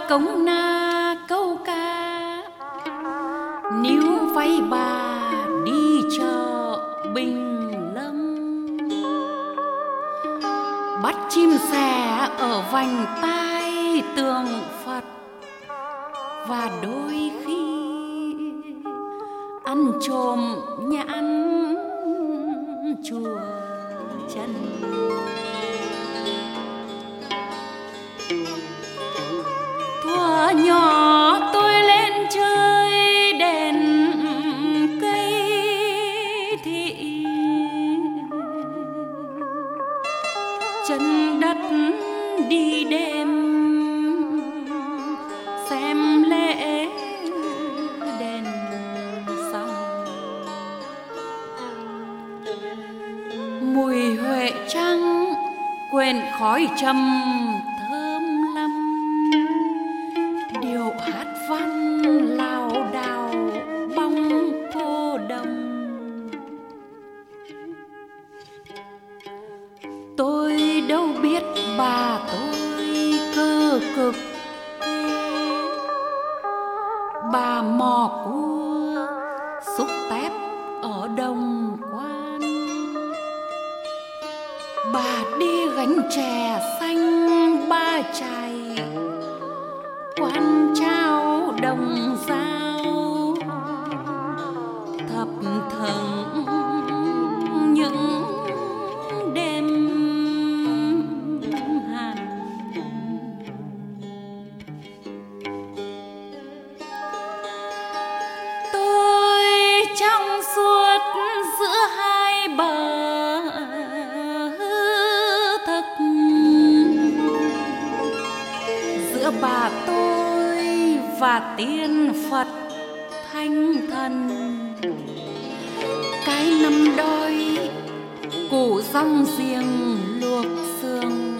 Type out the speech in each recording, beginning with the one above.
cống na câu ca, níu váy bà đi chợ Bình Lâm. Bắt chim sẻ ở vành tai tượng Phật, và đôi khi ăn trộm nhãn chùa Chân. Thuở nhỏ tôi lên chơi đèn cây thị, chân đất đi đêm xem lễ đèn xong. Mùi huệ trắng quên khói trầm thơm lắm, điệu hát văn lao đao bóng cô đồng. Tôi đâu biết bà tôi cơ cực thế, bà mò cua xúc tép ở Đồng Quan, bà đi gánh chè xanh Ba Chài, quan trao đồng dao thập thầng những đêm hàn. Tôi trong suốt giữa hai bờ thực, giữa bà tôi và tiên Phật Thanh Thần. Cái năm đôi củ rong giềng luộc xương,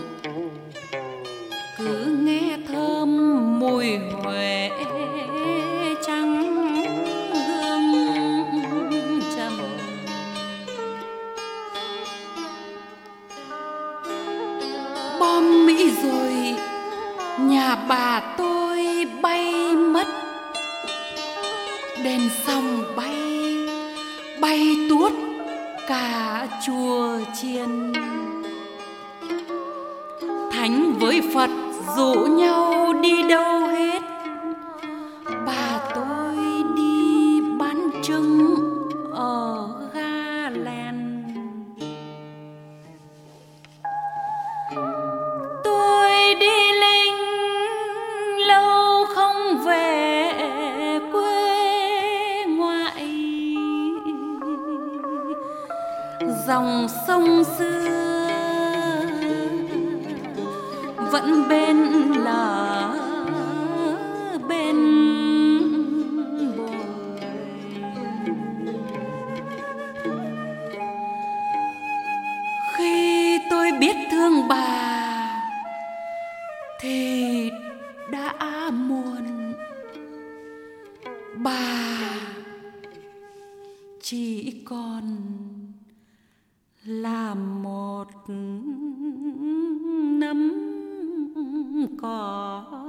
cứ nghe thơm mùi huệ trắng hương trầm. Bom Mỹ rồi nhà bà tôi bay mất, đèn xong bay tuốt cả chùa Chiền. Thánh với Phật rủ nhau đi đâu hết, bà tôi đi bán trưng ở ga Lèn. Tôi đi lính lâu không về quê ngoại, dòng sông xưa vẫn bên là bên bồi. Khi tôi biết thương bà thì đã muộn, bà chỉ còn là một nấm cỏ.